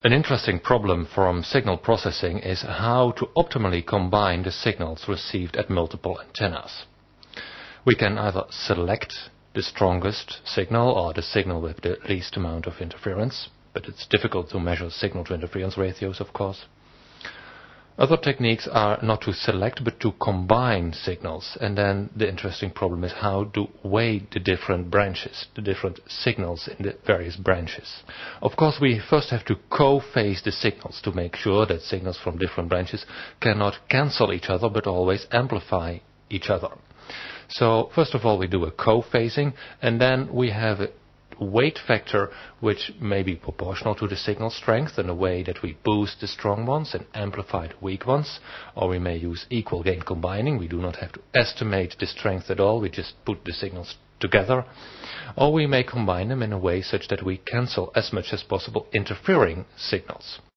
An interesting problem from signal processing is how to optimally combine the signals received at multiple antennas. We can either select the strongest signal or the signal with the least amount of interference, but it's difficult to measure signal-to-interference ratios, of course. Other techniques are not to select but to combine signals, and then the interesting problem is how to weigh the different branches, the different signals in the various branches. Of course, we first have to co-phase the signals to make sure that signals from different branches cannot cancel each other but always amplify each other. So first of all we do a co-phasing, and then we have a weight factor which may be proportional to the signal strength in a way that we boost the strong ones and amplify the weak ones, or we may use equal gain combining. We do not have to estimate the strength at all, we just put the signals together, or we may combine them in a way such that we cancel as much as possible interfering signals.